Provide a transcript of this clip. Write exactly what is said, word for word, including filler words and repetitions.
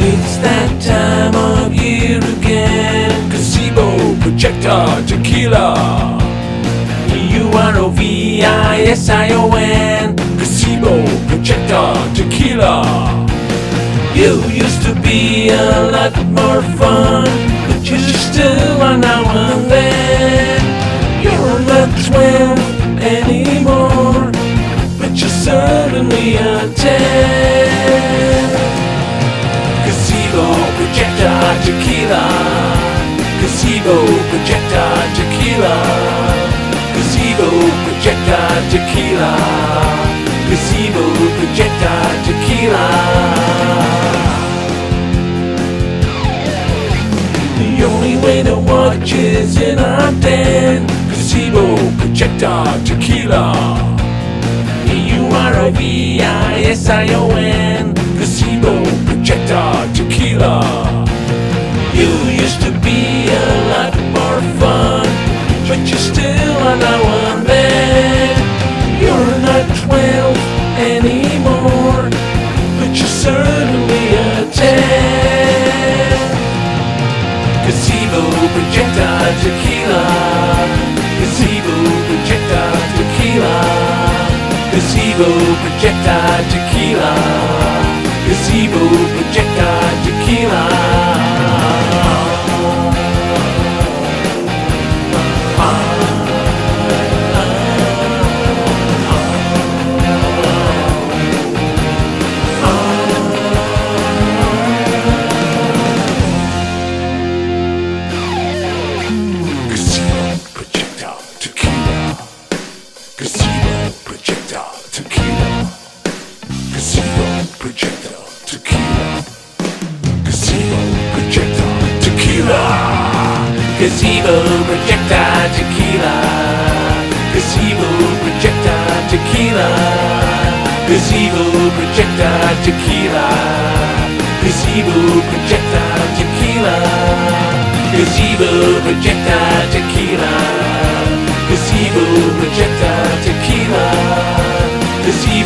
It's that time of year again. Gazebo, projector, tequila. U R O V I S I O N. Gazebo, projector, tequila. You used to be a lot more fun, but you still are now and then. You're not twelve anymore, but you're certainly a ten. Gazebo, projector, tequila. Gazebo, projector, tequila. Gazebo, projector, tequila. Gazebo, projector, tequila. The only way to watch is in our den. Gazebo, projector, tequila. U R O V I S I O N. Gazebo, projector, tequila. You used to be a lot more fun, but you still are now and then. You're not twelve anymore, but you're certainly a ten. Gazebo, projector, tequila. Gazebo, projector, tequila. Gazebo, projector, tequila. Gazebo, projector, tequila. Gazebo, projector, tequila. Gazebo, projector, tequila. Gazebo, projector, tequila. Gazebo, projector, tequila. Gazebo, projector, tequila. Gazebo, projector, tequila. Gazebo, projector, tequila. Gazebo, projector, tequila. Gazebo, projector, tequila. Gazebo,